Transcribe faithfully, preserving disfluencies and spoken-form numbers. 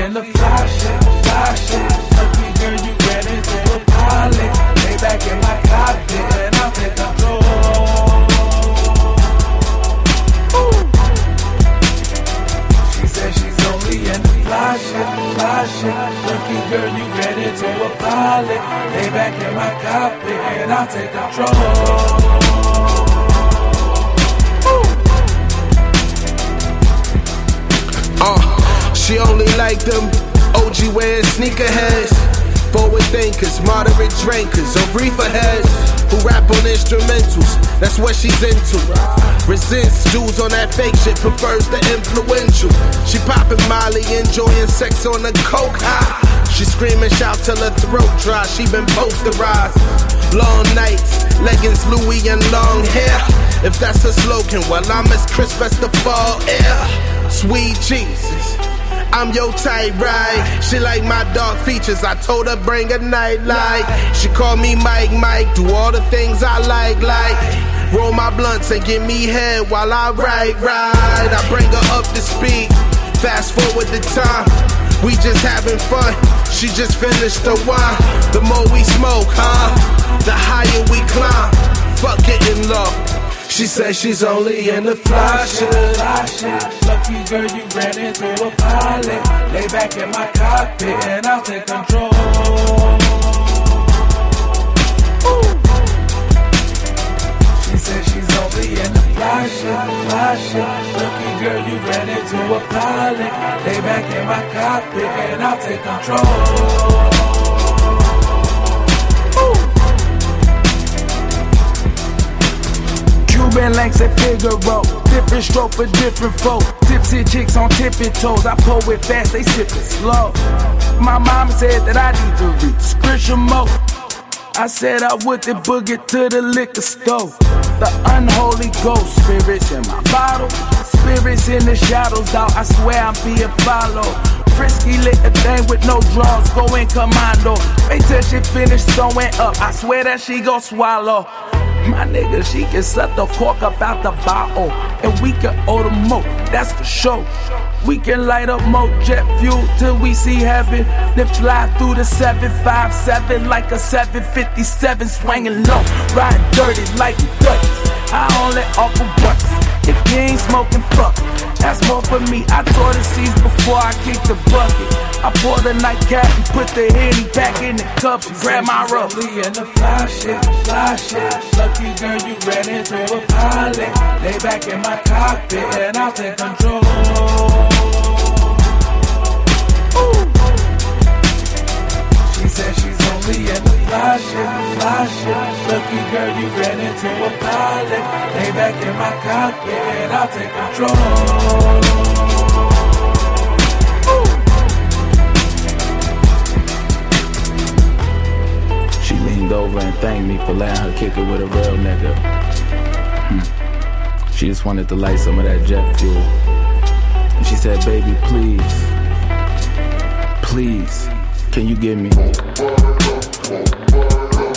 in the fly shit, fly shit. Lucky girl, you ready to a pilot. Lay back in my cockpit and I'll take control. She said she's only in the fly shit, fly shit. Lucky girl, you ready to a pilot. Lay back in my cockpit and I'll take control. Uh, she only like them O G wearing sneakerheads, forward thinkers, moderate drinkers, or reefer heads who rap on instrumentals. That's what she's into. Resents dudes on that fake shit, prefers the influential. She popping Molly, enjoying sex on the coke high. She scream and shout till her throat dry. She been posterized. Long nights, leggings, Louis, and long hair. If that's a slogan, well I'm as crisp as the fall air. Sweet Jesus, I'm your type, right? She like my dark features, I told her bring a nightlight. She call me Mike, Mike, do all the things I like, like roll my blunts and give me head while I ride, ride. I bring her up to speed, fast forward the time. We just having fun, she just finished the wine. The more we smoke, huh? The higher we climb, fuck getting low. She says she's only in the fly shit, fly shit. Lucky girl, you ran into a pilot. Lay back in my cockpit and I'll take control. Ooh. She says she's only in the fly shit, fly shit. Lucky girl, you ran into a pilot. Lay back in my cockpit and I'll take control. Cuban links at Figaro, different stroke for different folk. Tipsy chicks on tippy toes, I pull it fast, they sip it slow. My mama said that I need to read the scripture more. I said I would the boogie to the liquor store. The unholy ghost, spirits in my bottle, spirits in the shadows, dog. I swear I'm being followed. Frisky lit a thing with no draws, going commando. Wait till she finish throwing up, I swear that she gon' swallow. My nigga, she can suck the cork up out the bottle, and we can order more, that's for sure. We can light up more jet fuel till we see heaven. Then fly through the seven five seven like a seven fifty-seven, swinging low, ride dirty like Dutchess. I only offer bucks. If you ain't smoking, fuck it. That's more for me. I tore the seats before I kicked the bucket. I poured a nightcap and put the Henny back in the cup and grab my rub. In the fly shit, fly shit. Lucky girl, you ran into a pilot. Lay back in my cockpit and I'll take control. Ooh. She said she's only in the fly shit, fly shit. Lucky girl, you ran into a pilot. Lay back in my cockpit and I'll take control. She leaned over and thanked me for letting her kick it with a real nigga. Hmm. She just wanted to light some of that jet fuel. And she said, baby, please, please, can you give me